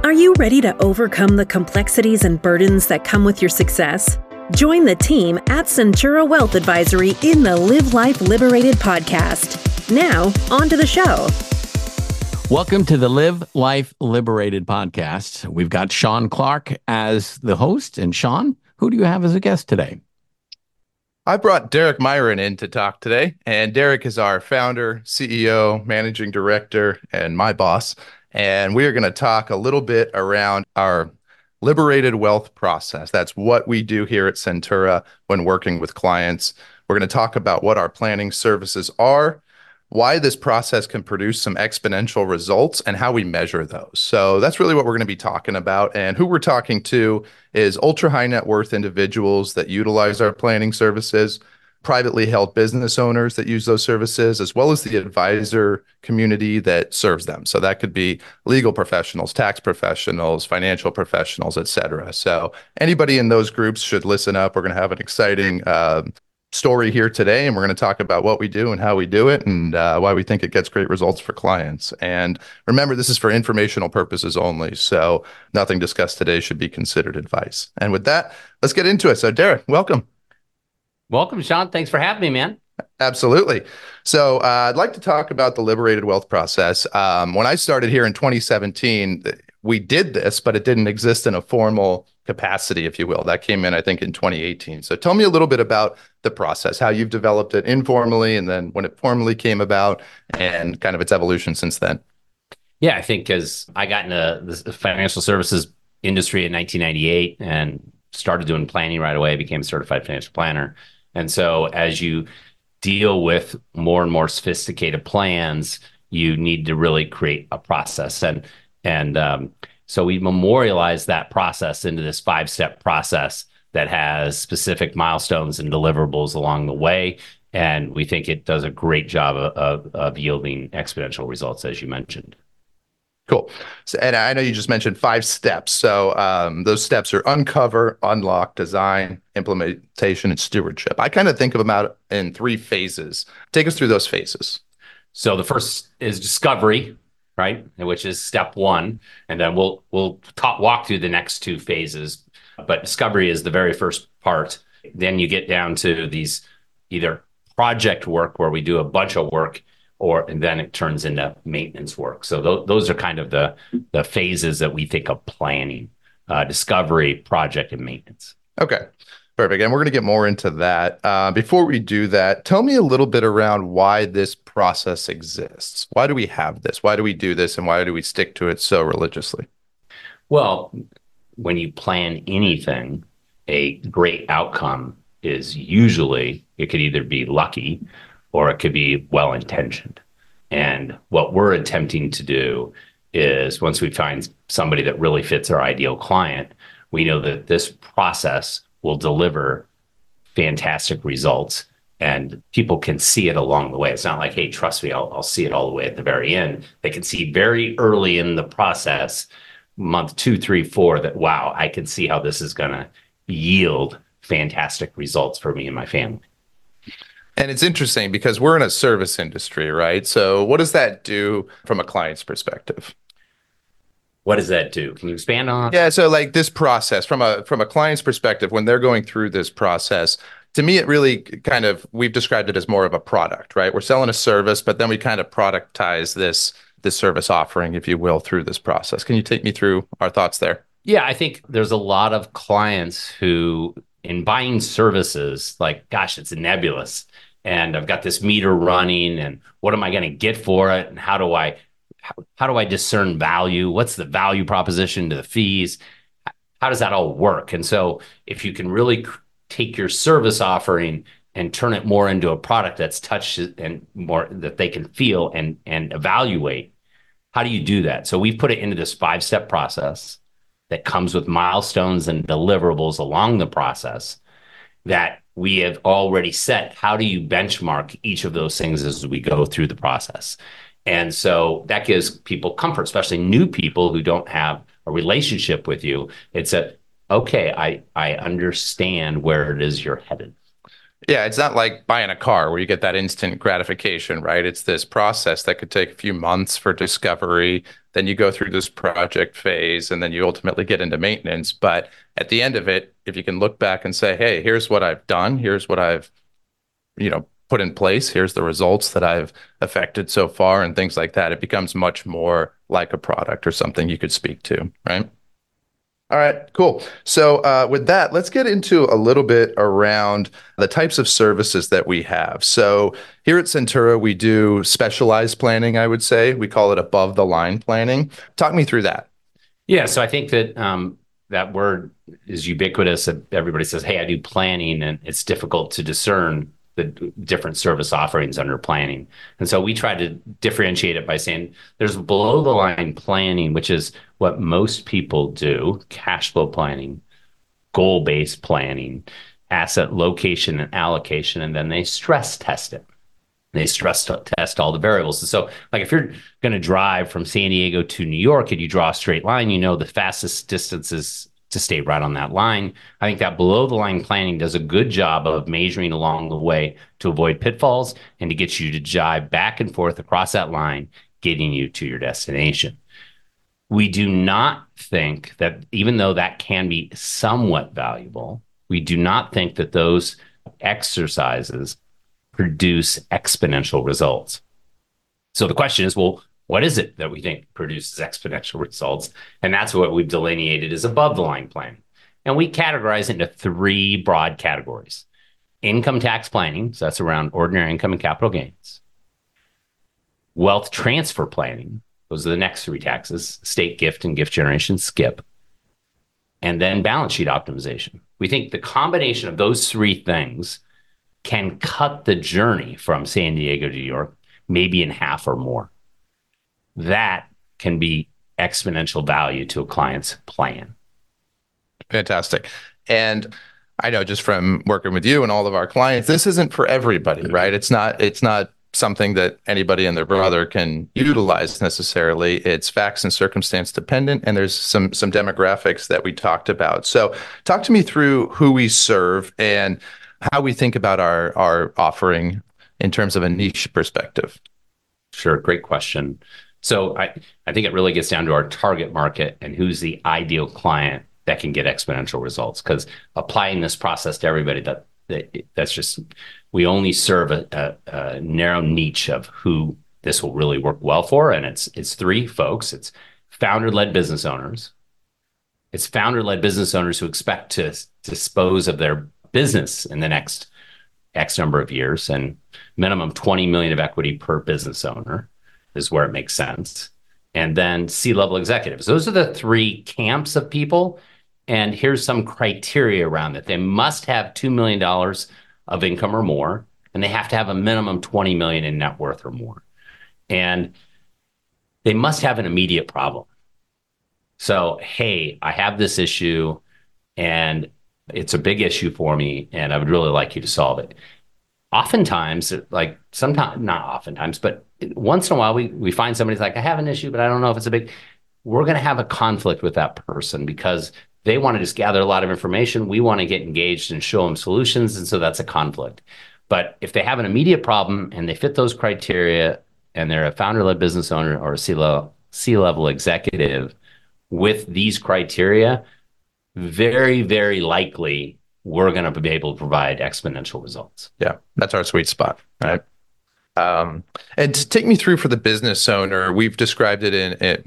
Are you ready to overcome the complexities and burdens that come with your success? Join the team at Centura Wealth Advisory in the Live Life Liberated podcast. Now, on to the show. Welcome to the Live Life Liberated podcast. We've got Sean Clark as the host. And Sean, who do you have as a guest today? I brought Derek Myron in to talk today. And Derek is our founder, CEO, managing director, and my boss. And we are going to talk a little bit around our liberated wealth process. That's what we do here at Centura when working with clients. We're going to talk about what our planning services are, why this process can produce some exponential results, and how we measure those. So that's really what we're going to be talking about. And who we're talking to is ultra high net worth individuals that utilize our planning services, privately held business owners that use those services, as well as the advisor community that serves them. So that could be legal professionals, tax professionals, financial professionals, et cetera. So anybody in those groups should listen up. We're going to have an exciting story here today, and we're going to talk about what we do and how we do it and why we think it gets great results for clients. And remember, this is for informational purposes only. So nothing discussed today should be considered advice. And with that, let's get into it. So Derek, welcome. Welcome, Sean. Thanks for having me, man. Absolutely. So I'd like to talk about the liberated wealth process. When I started here in 2017, we did this, but it didn't exist in a formal capacity, if you will. That came in, I think, in 2018. So tell me a little bit about the process, how you've developed it informally, and then when it formally came about, and kind of its evolution since then. Yeah, I think as I got into the financial services industry in 1998 and started doing planning right away, I became a certified financial planner. And so as you deal with more and more sophisticated plans, you need to really create a process. And so we memorialized that process into this 5-step process that has specific milestones and deliverables along the way. And we think it does a great job of yielding exponential results, as you mentioned. Cool. So, and I know you just mentioned 5 steps. So those steps are uncover, unlock, design, implementation, and stewardship. I kind of think of them out in 3 phases. Take us through those phases. So the first is discovery, right? Which is step 1. And then we'll walk through the next 2 phases. But discovery is the very first part. Then you get down to these either project work where we do a bunch of work, and then it turns into maintenance work. So those are kind of the phases that we think of planning: discovery, project, and maintenance. Okay, perfect. And we're going to get more into that. Before we do that, tell me a little bit around why this process exists. Why do we have this? Why do we do this? And why do we stick to it so religiously? Well, when you plan anything, a great outcome is usually, it could either be lucky or it could be well-intentioned. And what we're attempting to do is, once we find somebody that really fits our ideal client, we know that this process will deliver fantastic results, and people can see it along the way. It's not like, hey, trust me, I'll see it all the way at the very end. They can see very early in the process, month 2, 3, 4, that, wow, I can see how this is going to yield fantastic results for me and my family. And it's interesting because we're in a service industry, right? So what does that do from a client's perspective? What does that do? Can you expand on? Yeah, so like this process from a client's perspective, when they're going through this process, to me, it really kind of, we've described it as more of a product, right? We're selling a service, but then we kind of productize this service offering, if you will, through this process. Can you take me through our thoughts there? Yeah, I think there's a lot of clients who, in buying services, like, gosh, it's nebulous. And I've got this meter running, and what am I going to get for it? And how do I discern value? What's the value proposition to the fees? How does that all work? And so if you can really take your service offering and turn it more into a product that's touched and more that they can feel and evaluate, how do you do that? So we've put it into this 5-step process that comes with milestones and deliverables along the process that we have already set. How do you benchmark each of those things as we go through the process? And so that gives people comfort, especially new people who don't have a relationship with you. It's okay, I understand where it is you're headed. Yeah, it's not like buying a car where you get that instant gratification, right? It's this process that could take a few months for discovery, then you go through this project phase, and then you ultimately get into maintenance. But at the end of it, if you can look back and say, hey, here's what I've done, here's what I've, put in place, here's the results that I've affected so far and things like that, it becomes much more like a product or something you could speak to, right? All right, cool. So with that, let's get into a little bit around the types of services that we have. So here at Centura, we do specialized planning, I would say. We call it above the line planning. Talk me through that. Yeah, so I think that that word is ubiquitous. Everybody says, hey, I do planning, and it's difficult to discern the different service offerings under planning. And so we try to differentiate it by saying there's below the line planning, which is what most people do: cash flow planning, goal-based planning, asset location and allocation, and then they stress test it. They stress test all the variables. And so, like, if you're going to drive from San Diego to New York and you draw a straight line, the fastest distance is to stay right on that line. I think that below the line planning does a good job of measuring along the way to avoid pitfalls and to get you to jive back and forth across that line, getting you to your destination. We do not think that, even though that can be somewhat valuable, we do not think that those exercises produce exponential results. So the question is, well, what is it that we think produces exponential results? And that's what we've delineated as above the line planning. And we categorize it into three broad categories: income tax planning, so that's around ordinary income and capital gains; wealth transfer planning, those are the next three taxes: state gift and gift generation, skip; and then balance sheet optimization. We think the combination of those three things can cut the journey from San Diego to New York maybe in half or more. That can be exponential value to a client's plan. Fantastic. And I know just from working with you and all of our clients, this isn't for everybody, right? It's not something that anybody and their brother can utilize necessarily. It's facts and circumstance dependent, and there's some demographics that we talked about. So talk to me through who we serve and how we think about our offering in terms of a niche perspective. Sure, great question. So I think it really gets down to our target market and who's the ideal client that can get exponential results. Because applying this process to everybody, that's just, we only serve a narrow niche of who this will really work well for. And it's three folks. It's founder-led business owners. It's founder-led business owners who expect to dispose of their business in the next X number of years, and minimum 20 million of equity per business owner is where it makes sense. And then C-level executives. Those are the three camps of people. And here's some criteria around it. They must have $2 million of income or more, and they have to have a minimum 20 million in net worth or more. And they must have an immediate problem. So, hey, I have this issue and it's a big issue for me, and I would really like you to solve it. Oftentimes, like sometimes, not oftentimes, but once in a while, we find somebody's like, I have an issue, but I don't know if it's a big, we're going to have a conflict with that person because they want to just gather a lot of information. We want to get engaged and show them solutions. And so that's a conflict. But if they have an immediate problem and they fit those criteria and they're a founder-led business owner or a C-level executive with these criteria, very, very likely we're going to be able to provide exponential results. Yeah, that's our sweet spot, right? And to take me through for the business owner, we describe it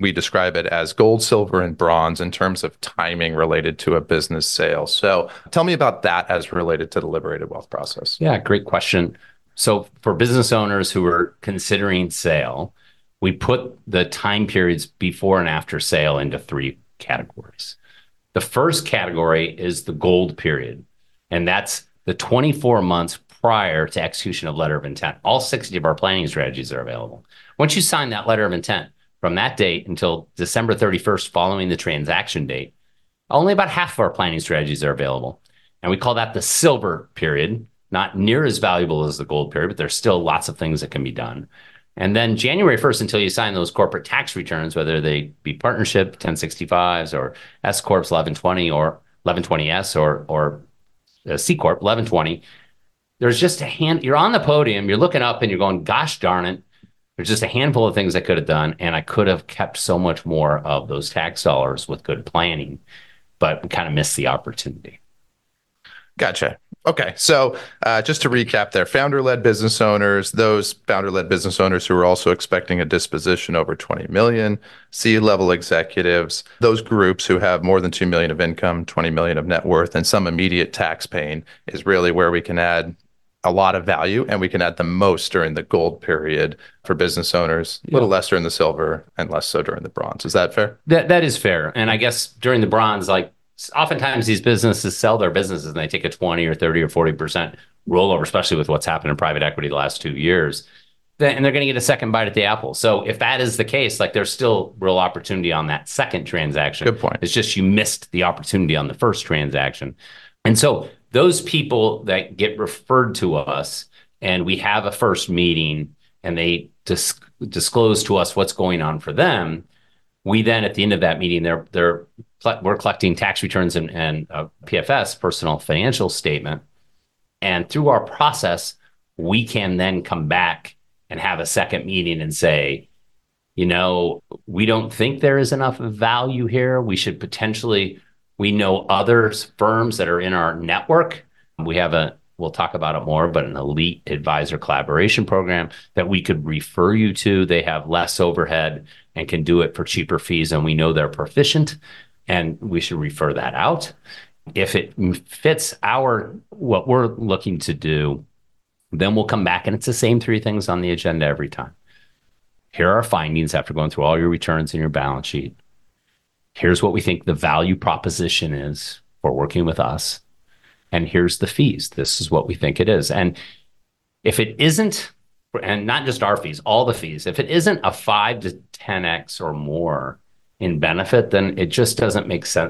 as gold, silver, and bronze in terms of timing related to a business sale. So tell me about that as related to the liberated wealth process. Yeah, great question. So for business owners who are considering sale, we put the time periods before and after sale into three categories. The first category is the gold period, and that's the 24 months prior to execution of letter of intent. All 60 of our planning strategies are available. Once you sign that letter of intent, from that date until December 31st following the transaction date, only about half of our planning strategies are available. And we call that the silver period, not near as valuable as the gold period, but there's still lots of things that can be done. And then January 1st, until you sign those corporate tax returns, whether they be partnership 1065s or S Corps 1120 or 1120S or C Corp 1120, there's just a hand. You're on the podium, you're looking up and you're going, gosh darn it, There's just a handful of things I could have done, and I could have kept so much more of those tax dollars with good planning, but we kind of missed the opportunity. Gotcha. Okay. So just to recap there, founder-led business owners, those founder-led business owners who are also expecting a disposition over 20 million, C-level executives, those groups who have more than 2 million of income, 20 million of net worth, and some immediate tax pain is really where we can add a lot of value, and we can add the most during the gold period for business owners, a little less during the silver and less so during the bronze. Is that fair? That is fair. And I guess during the bronze, like oftentimes these businesses sell their businesses and they take a 20 or 30 or 40% rollover, especially with what's happened in private equity the last 2 years. And they're going to get a second bite at the apple. So if that is the case, like there's still real opportunity on that second transaction. Good point. It's just you missed the opportunity on the first transaction. And so those people that get referred to us and we have a first meeting and they disclose to us what's going on for them, we then at the end of that meeting, we're collecting tax returns and PFS, personal financial statement. And through our process, we can then come back and have a second meeting and say, we don't think there is enough value here. We know other firms that are in our network. We'll talk about it more, but an elite advisor collaboration program that we could refer you to. They have less overhead and can do it for cheaper fees. And we know they're proficient and we should refer that out. If it fits what we're looking to do, then we'll come back and it's the same 3 things on the agenda every time. Here are our findings after going through all your returns and your balance sheet. Here's what we think the value proposition is for working with us. And here's the fees. This is what we think it is. And if it isn't, and not just our fees, all the fees, if it isn't a 5 to 10x or more in benefit, then it just doesn't make sense.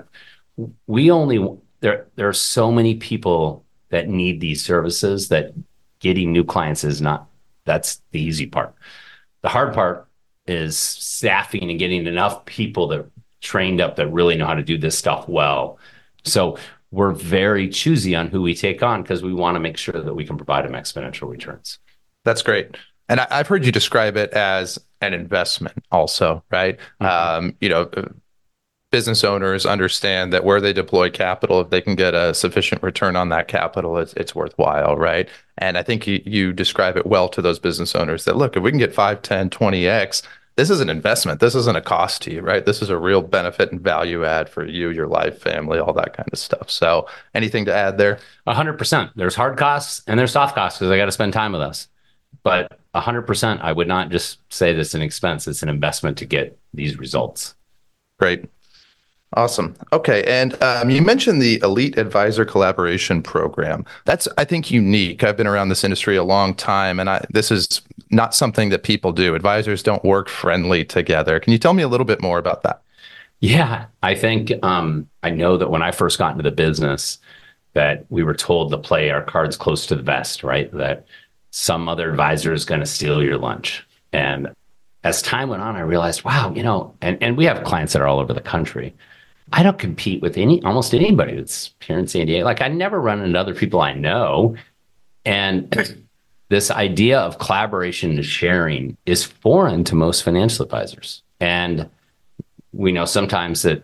There are so many people that need these services that getting new clients that's the easy part. The hard part is staffing and getting enough people that trained up that really know how to do this stuff well. So we're very choosy on who we take on because we want to make sure that we can provide them exponential returns. That's great. And I've heard you describe it as an investment also, right? Mm-hmm. Business owners understand that where they deploy capital, if they can get a sufficient return on that capital, it's worthwhile, right? And I think you describe it well to those business owners that, look, if we can get 5, 10, 20x, this is an investment. This isn't a cost to you, right? This is a real benefit and value add for you, your life, family, all that kind of stuff. So anything to add there? 100%. There's hard costs and there's soft costs because they got to spend time with us. But 100%, I would not just say this is an expense. It's an investment to get these results. Great. Awesome. Okay. And you mentioned the Elite Advisor Collaboration Program. That's, I think, unique. I've been around this industry a long time, and this is not something that people do. Advisors don't work friendly together. Can you tell me a little bit more about that? Yeah, I think I know that when I first got into the business that we were told to play our cards close to the vest, right? That some other advisor is going to steal your lunch. And as time went on, I realized, wow, and we have clients that are all over the country. I don't compete with almost anybody that's here in San Diego. Like I never run into other people I know. And this idea of collaboration and sharing is foreign to most financial advisors. And we know sometimes that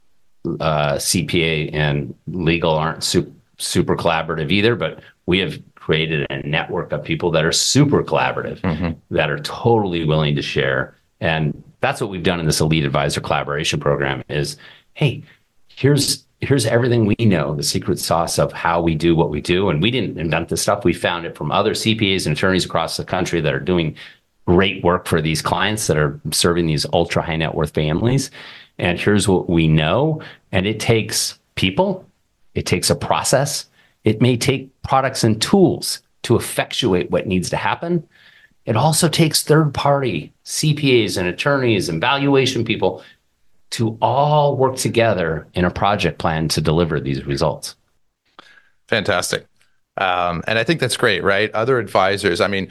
CPA and legal aren't super collaborative either, but we have created a network of people that are super collaborative, mm-hmm. that are totally willing to share. And that's what we've done in this Elite Advisor Collaboration Program is, hey, here's everything we know, the secret sauce of how we do what we do. And we didn't invent this stuff. We found it from other CPAs and attorneys across the country that are doing great work for these clients that are serving these ultra high net worth families. And here's what we know. And it takes people, it takes a process. It may take products and tools to effectuate what needs to happen. It also takes third-party CPAs and attorneys and valuation people to all work together in a project plan to deliver these results. Fantastic. And I think that's great, right? Other advisors, I mean,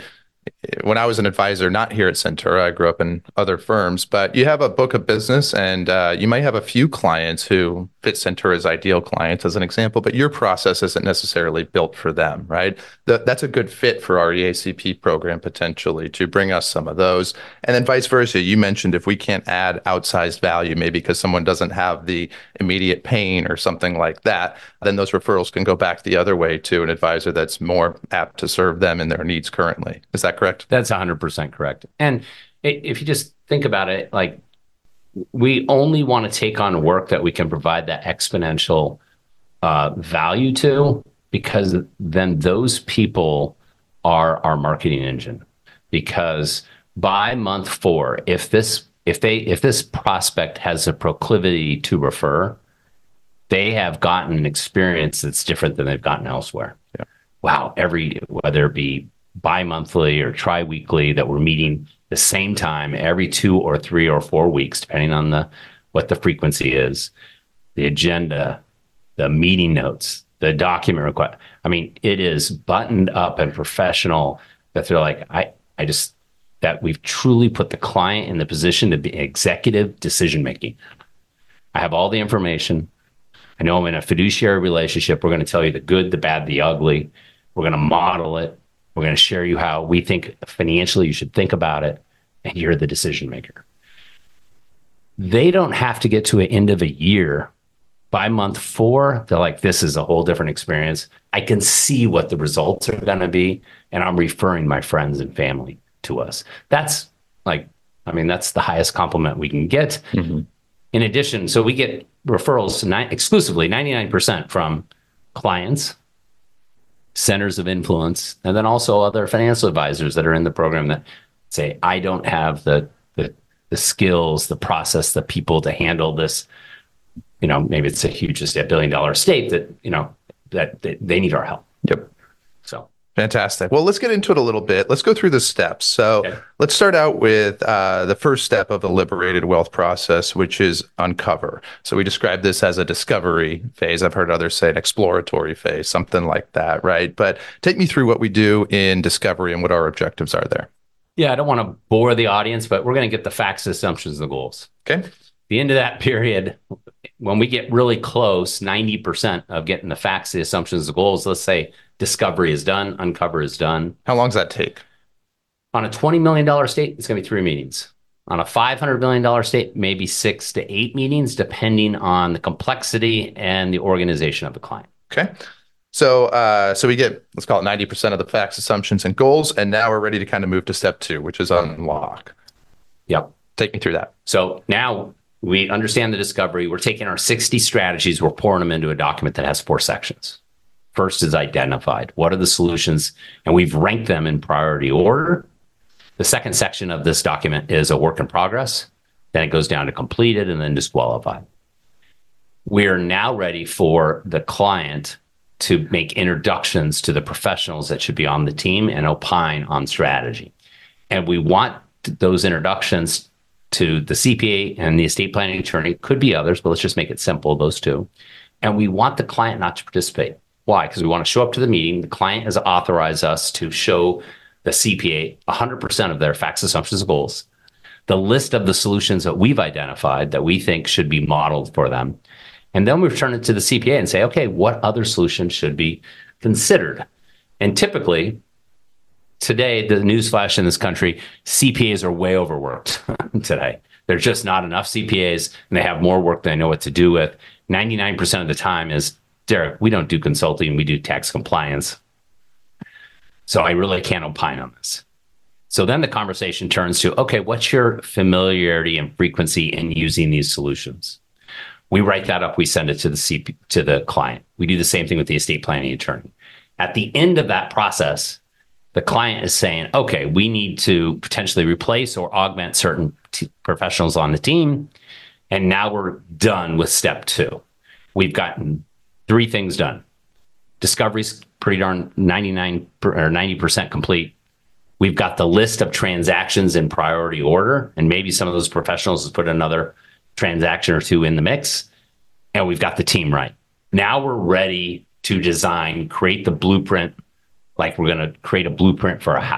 when I was an advisor, not here at Centura, I grew up in other firms, but you have a book of business and you might have a few clients who fit Centura's ideal clients as an example, but your process isn't necessarily built for them, right? That's a good fit for our EACP program potentially to bring us some of those. And then vice versa. You mentioned if we can't add outsized value, maybe because someone doesn't have the immediate pain or something like that, then those referrals can go back the other way to an advisor that's more apt to serve them and their needs currently. Is that correct? That's 100% correct. And if you just think about it, like we only want to take on work that we can provide that exponential value to, because then those people are our marketing engine. Because by month 4, if this prospect has a proclivity to refer, they have gotten an experience that's different than they've gotten elsewhere. Yeah. Wow, whether it be bi-monthly or tri-weekly, that we're meeting the same time every 2 or 3 or 4 weeks, depending on what the frequency is, the agenda, the meeting notes, the document request. I mean, it is buttoned up and professional that they're like, that we've truly put the client in the position to be executive decision-making. I have all the information. I know I'm in a fiduciary relationship. We're going to tell you the good, the bad, the ugly. We're going to model it. We're going to share you how we think financially you should think about it, and you're the decision maker. They don't have to get to an end of a year. By month 4, they're like, this is a whole different experience. I can see what the results are going to be, and I'm referring my friends and family to us. That's the highest compliment we can get. Mm-hmm. In addition, so we get referrals exclusively 99% from clients, centers of influence, and then also other financial advisors that are in the program that say, I don't have the skills, the process, the people to handle this. Maybe it's a huge estate, $1 billion estate that they need our help. Yep. So fantastic. Well, let's get into it a little bit. Let's go through the steps. So okay. Let's start out with the first step of the liberated wealth process, which is uncover. So we describe this as a discovery phase. I've heard others say an exploratory phase, something like that, right? But take me through what we do in discovery and what our objectives are there. Yeah, I don't want to bore the audience, but we're going to get the facts, assumptions, and the goals. Okay. The end of that period, when we get really close, 90% of getting the facts, the assumptions, the goals, let's say discovery is done, uncover is done. How long does that take? On a $20 million estate, it's going to be 3 meetings. On a $500 million estate, maybe 6 to 8 meetings, depending on the complexity and the organization of the client. Okay. So we get, let's call it 90% of the facts, assumptions, and goals. And now we're ready to kind of move to step 2, which is unlock. Yep. Take me through that. So now we understand the discovery. We're taking our 60 strategies. We're pouring them into a document that has 4 sections. First is identified. What are the solutions? And we've ranked them in priority order. The second section of this document is a work in progress. Then it goes down to completed and then disqualified. We're now ready for the client to make introductions to the professionals that should be on the team and opine on strategy. And we want those introductions to the CPA and the estate planning attorney. Could be others, but let's just make it simple, those 2. And we want the client not to participate. Why? Because we want to show up to the meeting. The client has authorized us to show the CPA 100% of their facts, assumptions, and goals, the list of the solutions that we've identified that we think should be modeled for them. And then we return it to the CPA and say, okay, what other solutions should be considered? And typically, today, the newsflash in this country, CPAs are way overworked today. There's just not enough CPAs, and they have more work than they know what to do with. 99% of the time is, Derek, we don't do consulting, we do tax compliance. So I really can't opine on this. So then the conversation turns to, okay, what's your familiarity and frequency in using these solutions? We write that up, we send it to the client. We do the same thing with the estate planning attorney. At the end of that process, the client is saying, okay, we need to potentially replace or augment certain professionals on the team. And now we're done with step 2. We've gotten 3 things done. Discovery's pretty darn 99 or 90% complete. We've got the list of transactions in priority order, and maybe some of those professionals has put another transaction or 2 in the mix, and we've got the team right. Now we're ready to design, create the blueprint, like we're going to create a blueprint for a house.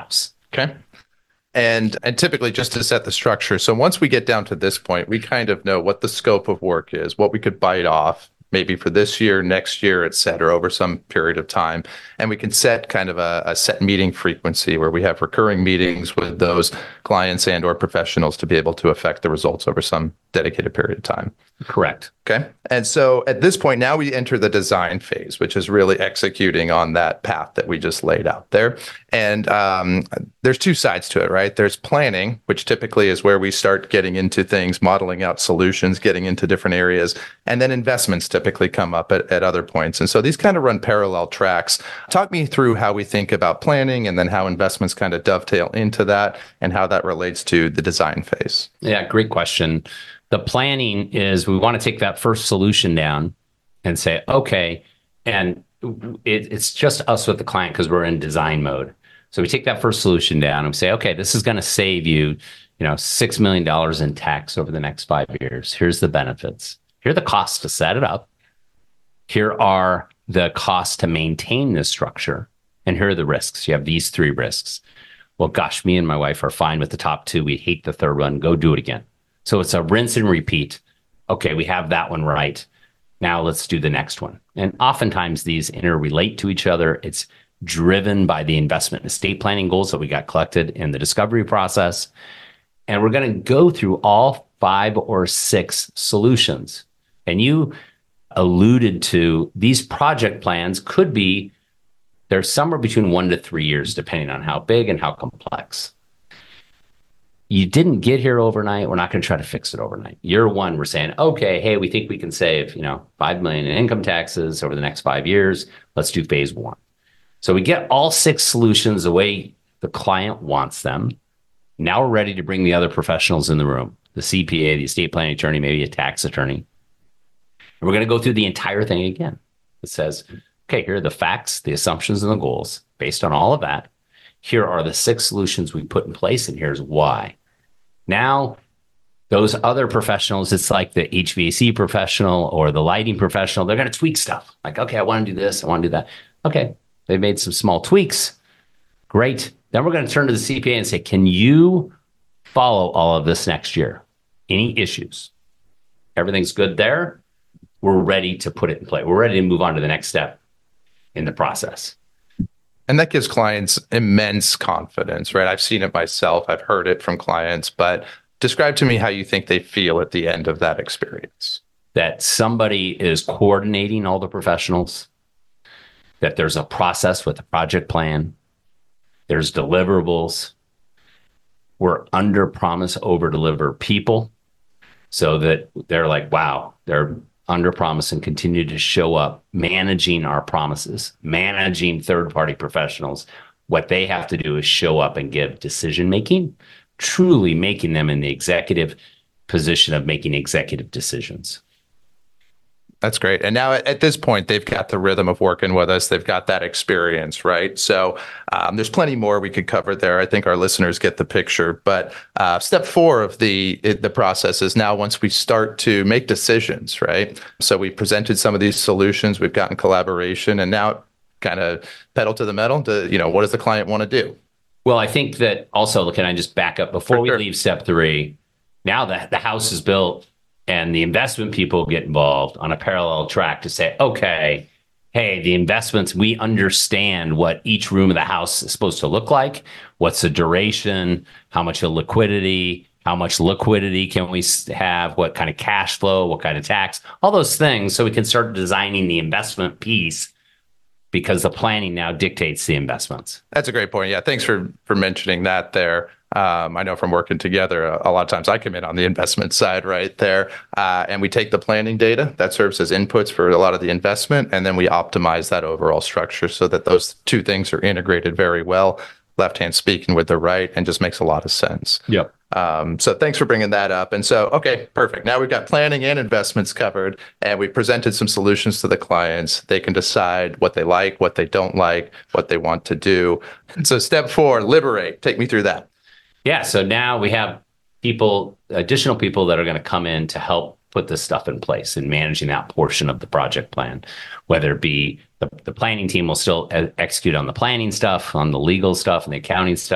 Okay. And typically, just to set the structure, so once we get down to this point, we kind of know what the scope of work is, what we could bite off, maybe for this year, next year, et cetera, over some period of time. And we can set kind of a set meeting frequency where we have recurring meetings with those clients and or professionals to be able to affect the results over some dedicated period of time. Correct. Okay. And so at this point, now we enter the design phase, which is really executing on that path that we just laid out there. And there's two sides to it, right? There's planning, which typically is where we start getting into things, modeling out solutions, getting into different areas. And then investments typically come up at other points. And so these kind of run parallel tracks. Talk me through how we think about planning and then how investments kind of dovetail into that and how that relates to the design phase. Yeah, great question. The planning is we want to take that first solution down and say, okay, and it's just us with the client because we're in design mode. So we take that first solution down and we say, okay, this is going to save you, $6 million in tax over the next 5 years. Here's the benefits. Here are the costs to set it up. Here are the costs to maintain this structure. And here are the risks. You have these 3 risks. Well, gosh, me and my wife are fine with the top 2. We hate the third one. Go do it again. So it's a rinse and repeat. Okay, we have that one right. Now let's do the next one. And oftentimes these interrelate to each other. It's driven by the investment and estate planning goals that we got collected in the discovery process. And we're going to go through all 5 or 6 solutions. And you alluded to these project plans could be, they're somewhere between 1 to 3 years, depending on how big and how complex. You didn't get here overnight. We're not going to try to fix it overnight. Year 1, we're saying, okay, hey, we think we can save, $5 million in income taxes over the next 5 years. Let's do phase 1. So we get all 6 solutions the way the client wants them. Now we're ready to bring the other professionals in the room, the CPA, the estate planning attorney, maybe a tax attorney. And we're going to go through the entire thing again. It says, okay, here are the facts, the assumptions, and the goals. Based on all of that, here are the 6 solutions we put in place, and here's why. Now, those other professionals, it's like the HVAC professional or the lighting professional, they're going to tweak stuff. Like, okay, I want to do this, I want to do that. Okay, they made some small tweaks. Great. Then we're going to turn to the CPA and say, can you follow all of this next year? Any issues? Everything's good there. We're ready to put it in play. We're ready to move on to the next step in the process. And that gives clients immense confidence, right? I've seen it myself. I've heard it from clients, but describe to me how you think they feel at the end of that experience. That somebody is coordinating all the professionals, that there's a process with a project plan, there's deliverables. We're under promise, over deliver people so that they're like, wow, they're under promise and continue to show up, managing our promises, managing third-party professionals. What they have to do is show up and give decision-making, truly making them in the executive position of making executive decisions. That's great. And now at this point, they've got the rhythm of working with us. They've got that experience, right? So there's plenty more we could cover there. I think our listeners get the picture. But step 4 of the process is now once we start to make decisions, right? So we've presented some of these solutions. We've gotten collaboration. And now kind of pedal to the metal to, what does the client want to do? Well, I think that also, can I just back up before we leave step 3? Now that the house is built, and the investment people get involved on a parallel track to say, okay, hey, the investments, we understand what each room of the house is supposed to look like. What's the duration? How much of liquidity? How much liquidity can we have? What kind of cash flow? What kind of tax? All those things. So we can start designing the investment piece because the planning now dictates the investments. That's a great point. Yeah, thanks for mentioning that there. I know from working together, a lot of times I come in on the investment side right there, and we take the planning data that serves as inputs for a lot of the investment, and then we optimize that overall structure so that those 2 things are integrated very well, left hand speaking with the right, and just makes a lot of sense. Yep. So thanks for bringing that up. And so, okay, perfect. Now we've got planning and investments covered, and we presented some solutions to the clients. They can decide what they like, what they don't like, what they want to do. And so step 4, liberate. Take me through that. Yeah, so now we have additional people that are going to come in to help put this stuff in place and managing that portion of the project plan, whether it be the planning team will still execute on the planning stuff, on the legal stuff and the accounting stuff.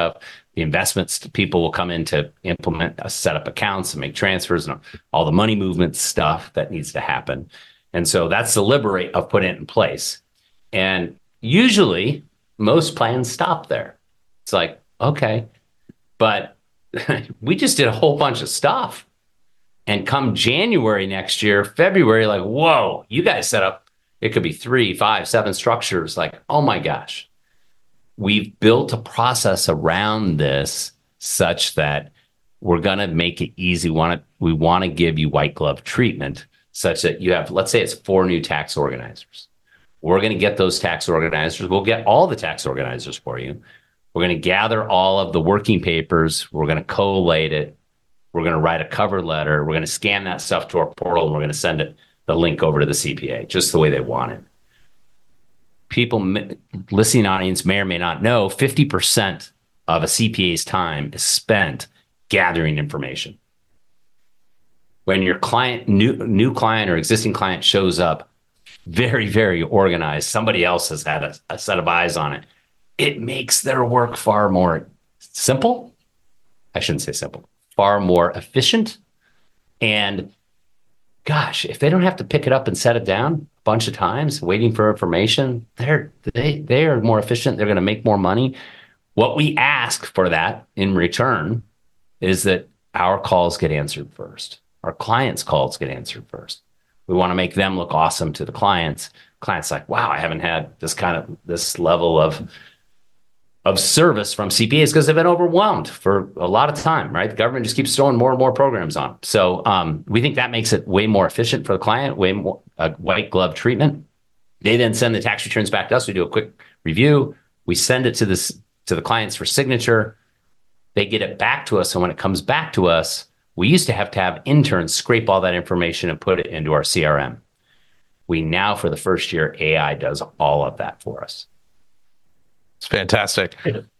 The investments people will come in to implement, set up accounts and make transfers and all the money movement stuff that needs to happen. And so that's the liberate of putting it in place. And usually most plans stop there. It's like, okay, but we just did a whole bunch of stuff. And come January next year, February, like, whoa, you guys set up, it could be 3, 5, 7 structures. Like, oh my gosh, we've built a process around this such that we're going to make it easy. We want to give you white glove treatment such that you have, let's say it's 4 new tax organizers. We're going to get those tax organizers. We'll get all the tax organizers for you. We're going to gather all of the working papers. We're going to collate it. We're going to write a cover letter. We're going to scan that stuff to our portal, and we're going to send it the link over to the CPA, just the way they want it. People, listening audience may or may not know, 50% of a CPA's time is spent gathering information. When your client, new client or existing client shows up, very, very organized, somebody else has had a set of eyes on it, it makes their work far more simple. I shouldn't say simple. Far more efficient. And gosh, if they don't have to pick it up and set it down a bunch of times, waiting for information, they are more efficient. They're going to make more money. What we ask for that in return is that our calls get answered first. Our clients' calls get answered first. We want to make them look awesome to the clients. Clients like, wow, I haven't had this level of service from CPAs because they've been overwhelmed for a lot of time, right? The government just keeps throwing more and more programs on. So we think that makes it way more efficient for the client, way more white glove treatment. They then send the tax returns back to us. We do a quick review. We send it to the clients for signature. They get it back to us. And when it comes back to us, we used to have interns scrape all that information and put it into our CRM. We now, for the first year, AI does all of that for us. It's fantastic.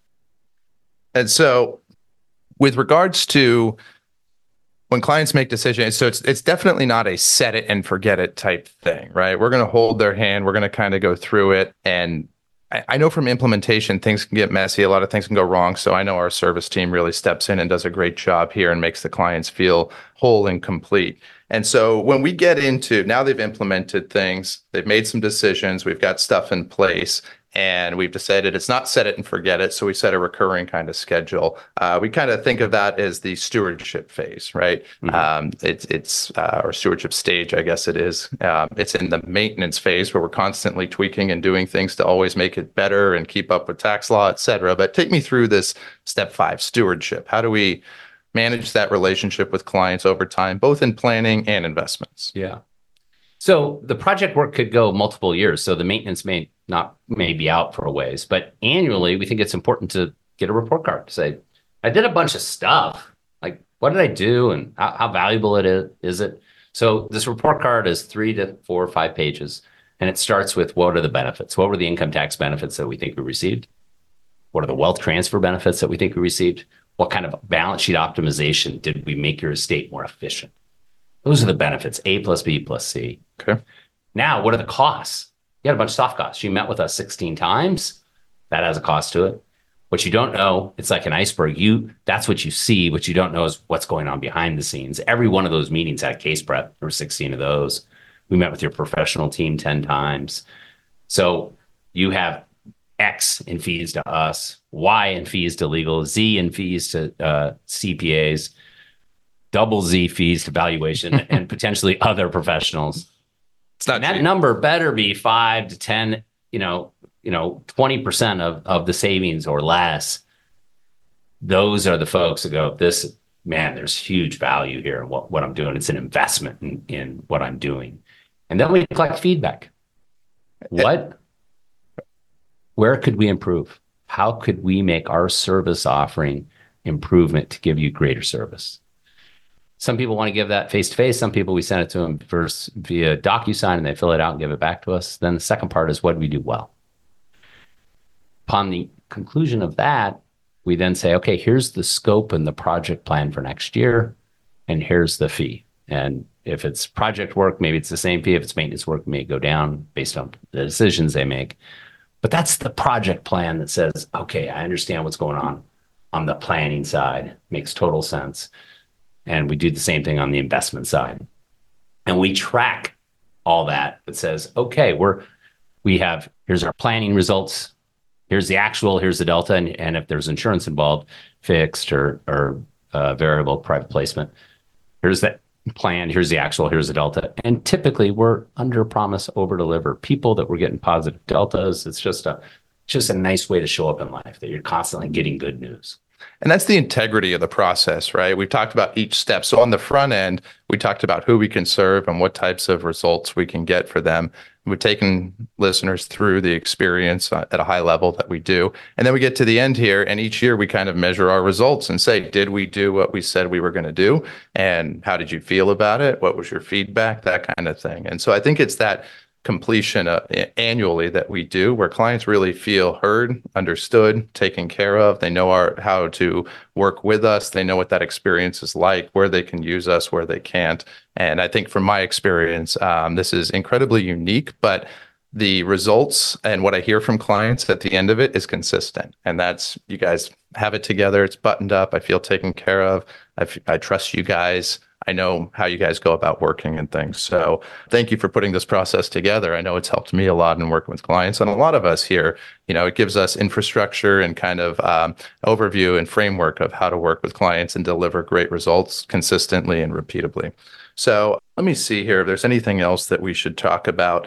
And so with regards to when clients make decisions, so it's definitely not a set it and forget it type thing, right? We're going to hold their hand. We're going to kind of go through it. And I know from implementation, things can get messy. A lot of things can go wrong. So I know our service team really steps in and does a great job here and makes the clients feel whole and complete. And so when we get into, now they've implemented things, they've made some decisions, we've got stuff in place, and we've decided it's not set it and forget it. So we set a recurring kind of schedule. We kind of think of that as the stewardship phase, right? Mm-hmm. It's or stewardship stage, I guess it is. It's in the maintenance phase where we're constantly tweaking and doing things to always make it better and keep up with tax law, et cetera. But take me through this step 5, stewardship. How do we manage that relationship with clients over time, both in planning and investments? Yeah. So the project work could go multiple years. So the maintenance may be out for a ways, but annually we think it's important to get a report card to say, I did a bunch of stuff. Like, what did I do? And how valuable is it? So this report card is 3 to 4 or 5 pages. And it starts with, what are the benefits? What were the income tax benefits that we think we received? What are the wealth transfer benefits that we think we received? What kind of balance sheet optimization did we make your estate more efficient? Those are the benefits, A plus B plus C. Okay. Now, what are the costs? You had a bunch of soft costs. You met with us 16 times. That has a cost to it. What you don't know, it's like an iceberg. That's what you see. What you don't know is what's going on behind the scenes. Every one of those meetings had a case prep. There were 16 of those. We met with your professional team 10 times. So you have X in fees to us, Y in fees to legal, Z in fees to CPAs, double Z fees to valuation, and potentially other professionals. It's not that number better be 5 to 10, 20% of the savings or less. Those are the folks that go, there's huge value here in what I'm doing. It's an investment in what I'm doing. And then we collect feedback. Where could we improve? How could we make our service offering improvement to give you greater service? Some people want to give that face-to-face. Some people, we send it to them first via DocuSign and they fill it out and give it back to us. Then the second part is, what do we do well? Upon the conclusion of that, we then say, okay, here's the scope and the project plan for next year, and here's the fee. And if it's project work, maybe it's the same fee. If it's maintenance work, it may go down based on the decisions they make. But that's the project plan that says, okay, I understand what's going on. on the planning side. Makes total sense. And we do the same thing on the investment side. And we track all that. It says, okay, here's our planning results. Here's the actual, here's the delta. And if there's insurance involved, fixed or variable private placement, here's that plan, here's the actual, here's the delta. And typically we're under promise, over deliver. People that we're getting positive deltas, it's just a nice way to show up in life, that you're constantly getting good news. And that's the integrity of the process, right? We've talked about each step. So on the front end, we talked about who we can serve and what types of results we can get for them. We've taken listeners through the experience at a high level that we do. And then we get to the end here, and each year we kind of measure our results and say, did we do what we said we were going to do? And how did you feel about it? What was your feedback? That kind of thing. And so I think it's that completion annually that we do, where clients really feel heard, understood, taken care of. They know how to work with us. They know what that experience is like, where they can use us, where they can't. And I think from my experience, this is incredibly unique, but the results and what I hear from clients at the end of it is consistent. And that's, you guys have it together. It's buttoned up. I feel taken care of. I trust you guys. I know how you guys go about working and things. So thank you for putting this process together. I know it's helped me a lot in working with clients, and a lot of us here, it gives us infrastructure and kind of overview and framework of how to work with clients and deliver great results consistently and repeatably. So let me see here if there's anything else that we should talk about.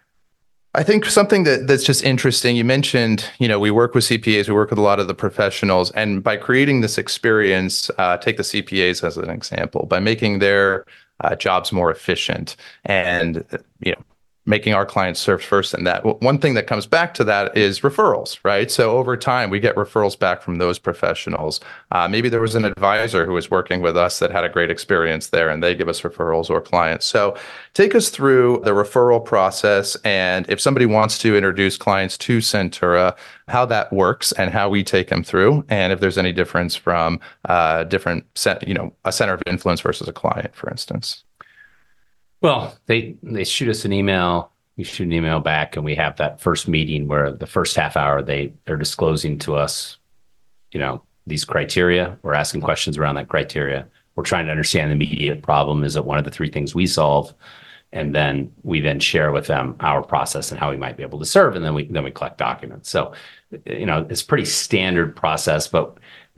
I think something that's just interesting, you mentioned, we work with CPAs, we work with a lot of the professionals, and by creating this experience, take the CPAs as an example, by making their jobs more efficient and, making our clients serve first in that. One thing that comes back to that is referrals, right? So over time, we get referrals back from those professionals. Maybe there was an advisor who was working with us that had a great experience there, and they give us referrals or clients. So take us through the referral process, and if somebody wants to introduce clients to Centura, how that works and how we take them through, and if there's any difference from a center of influence versus a client, for instance. Well, they shoot us an email, we shoot an email back, and we have that first meeting where the first half hour they're disclosing to us, these criteria. We're asking questions around that criteria. We're trying to understand the immediate problem. Is it one of the three things we solve? And then we share with them our process and how we might be able to serve, and then we collect documents. So, it's a pretty standard process, but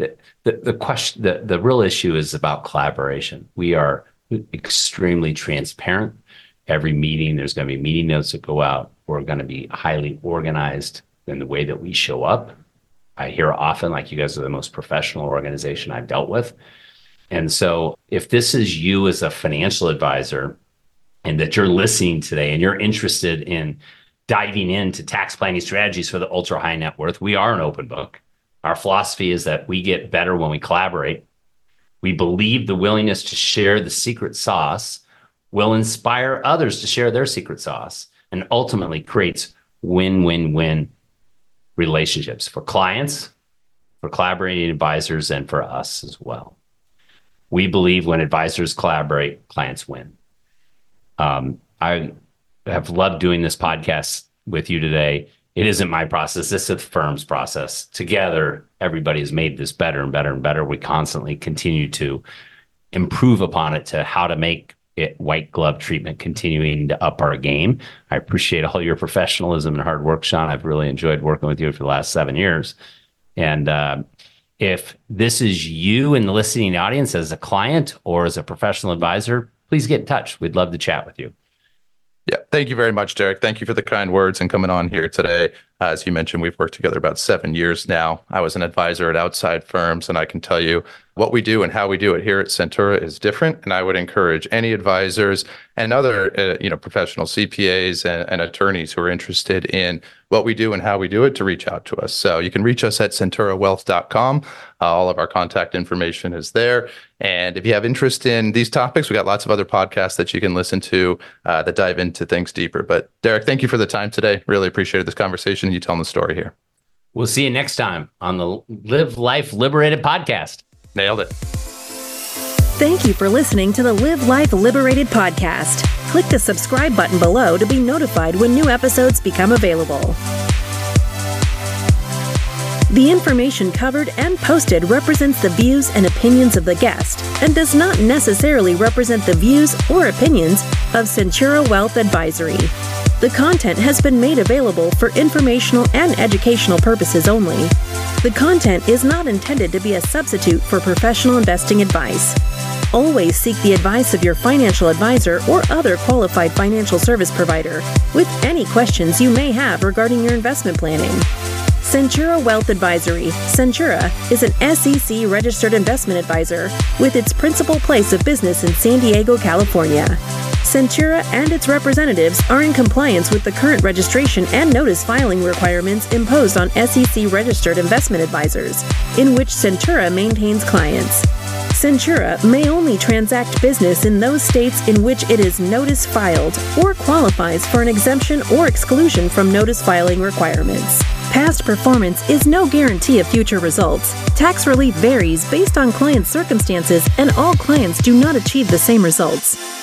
the real issue is about collaboration. We are extremely transparent. Every meeting, there's going to be meeting notes that go out. We're going to be highly organized in the way that we show up. I hear often, like, you guys are the most professional organization I've dealt with. And so if this is you as a financial advisor, and that you're listening today and you're interested in diving into tax planning strategies for the ultra high net worth, we are an open book. Our philosophy is that we get better when we collaborate. We believe the willingness to share the secret sauce will inspire others to share their secret sauce, and ultimately creates win-win-win relationships for clients, for collaborating advisors, and for us as well. We believe when advisors collaborate, clients win. I have loved doing this podcast with you today. It isn't my process. This is the firm's process. Together, everybody has made this better and better and better. We constantly continue to improve upon it to how to make it white glove treatment, continuing to up our game. I appreciate all your professionalism and hard work, Sean. I've really enjoyed working with you for the last 7 years. And if this is you in the listening audience as a client or as a professional advisor, please get in touch. We'd love to chat with you. Yeah, thank you very much, Derek. Thank you for the kind words and coming on here today. As you mentioned, we've worked together about 7 years now. I was an advisor at outside firms, and I can tell you what we do and how we do it here at Centura is different. And I would encourage any advisors and other professional CPAs and attorneys who are interested in what we do and how we do it to reach out to us. So you can reach us at centurawealth.com. All of our contact information is there. And if you have interest in these topics, we got lots of other podcasts that you can listen to that dive into things deeper. But Derek, thank you for the time today. Really appreciated this conversation and you telling the story here. We'll see you next time on the Live Life Liberated podcast. Nailed it. Thank you for listening to the Live Life Liberated podcast. Click the subscribe button below to be notified when new episodes become available. The information covered and posted represents the views and opinions of the guest and does not necessarily represent the views or opinions of Centura Wealth Advisory. The content has been made available for informational and educational purposes only. The content is not intended to be a substitute for professional investing advice. Always seek the advice of your financial advisor or other qualified financial service provider with any questions you may have regarding your investment planning. Centura Wealth Advisory. Centura is an SEC registered investment advisor with its principal place of business in San Diego, California. Centura and its representatives are in compliance with the current registration and notice filing requirements imposed on SEC registered investment advisors, in which Centura maintains clients. Centura may only transact business in those states in which it is notice filed or qualifies for an exemption or exclusion from notice filing requirements. Past performance is no guarantee of future results. Tax relief varies based on client circumstances, and all clients do not achieve the same results.